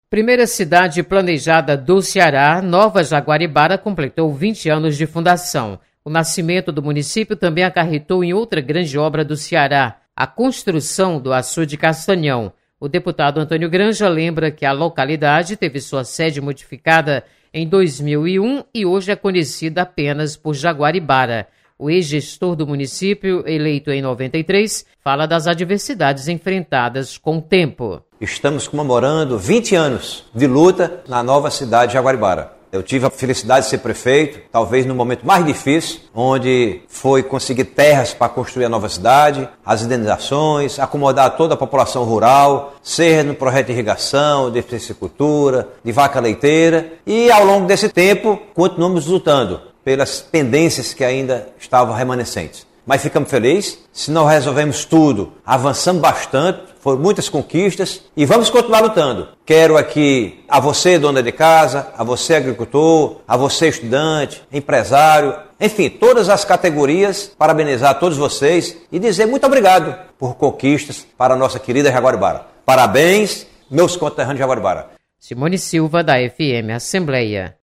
Primeira cidade planejada do Ceará, Nova Jaguaribara completou 20 anos de fundação. O nascimento do município também acarretou em outra grande obra do Ceará, a construção do Açude Castanhão. O deputado Antônio Granja lembra que a localidade teve sua sede modificada em 2001 e hoje é conhecida apenas por Jaguaribara. O ex-gestor do município, eleito em 93, fala das adversidades enfrentadas com o tempo. Estamos comemorando 20 anos de luta na nova cidade de Jaguaribara. Eu tive a felicidade de ser prefeito, talvez no momento mais difícil, onde foi conseguir terras para construir a nova cidade, as indenizações, acomodar toda a população rural, seja no projeto de irrigação, de piscicultura, de vaca leiteira. E ao longo desse tempo, continuamos lutando pelas pendências que ainda estavam remanescentes. Mas ficamos felizes, se nós resolvemos tudo, avançamos bastante, foram muitas conquistas e vamos continuar lutando. Quero aqui a você, dona de casa, a você, agricultor, a você, estudante, empresário, enfim, todas as categorias, parabenizar todos vocês e dizer muito obrigado por conquistas para a nossa querida Jaguaribara. Parabéns, meus conterrâneos de Jaguaribara. Simone Silva, da FM Assembleia.